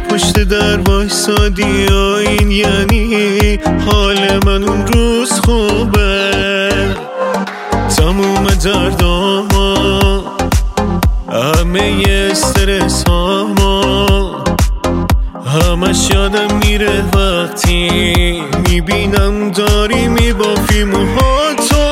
پشت در وایسادی این یعنی حال من اون روز خوبه. تموم درداما همه استرس هاما همش یادم میره وقتی میبینم داری میبافی موهاتو.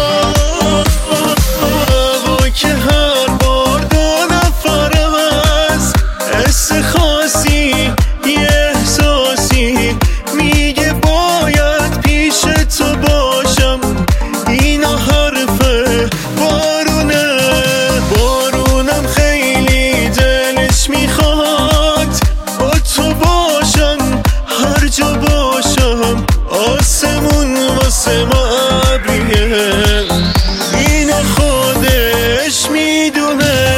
هوا که هر بار دو نفر از حس خاصی یه احساسی میگه باید پیش تو باشم. اینا حرفه بارونم خیلی دلش میخواد با تو باشم هر جا باشم. آسمون واسه ما ابریه اینو خودش میدونه.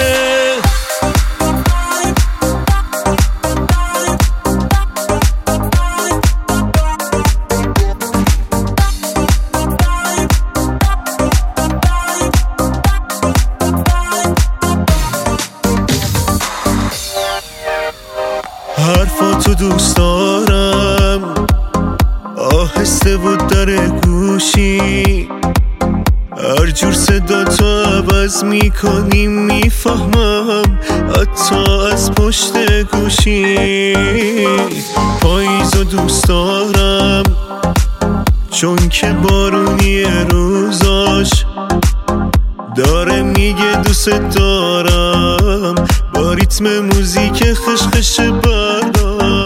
حرفاتو دوست دارم آهسته بود در گوشی هر جور صدا تو عوض میکنی میفهمم حتی از پشت گوشی. پاییزو دوست دارم چون که بارونی روزاش داره میگه دوست دارم با ریتم موزیک خشخش بردار.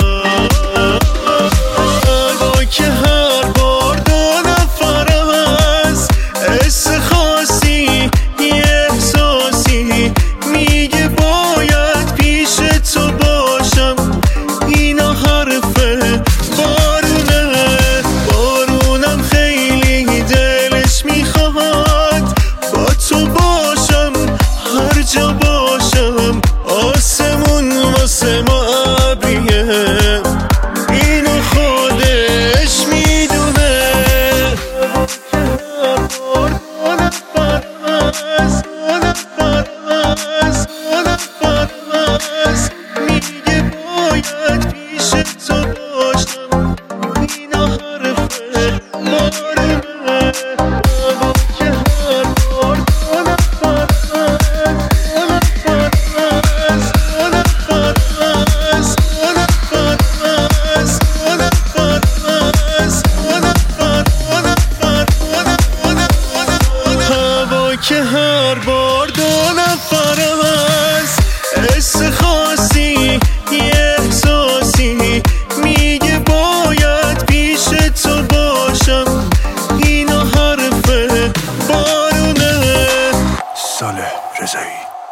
هوا که هر بار دو نفر از حس خاصی یه احساسی میگه باید پیش تو باشم. اینا حرفه بارونم خیلی دلش میخواد با تو باشم هر جا باشم. آسمون واسه ما ابریه اینو خودش میدونه. میگه باید پیش تو باشم. اینا حرفه که هر بار دو نفر از حس خاصی یه احساسی میگه باید پیش تو باشم. اینا حرفه بارونه. صالح رضایی.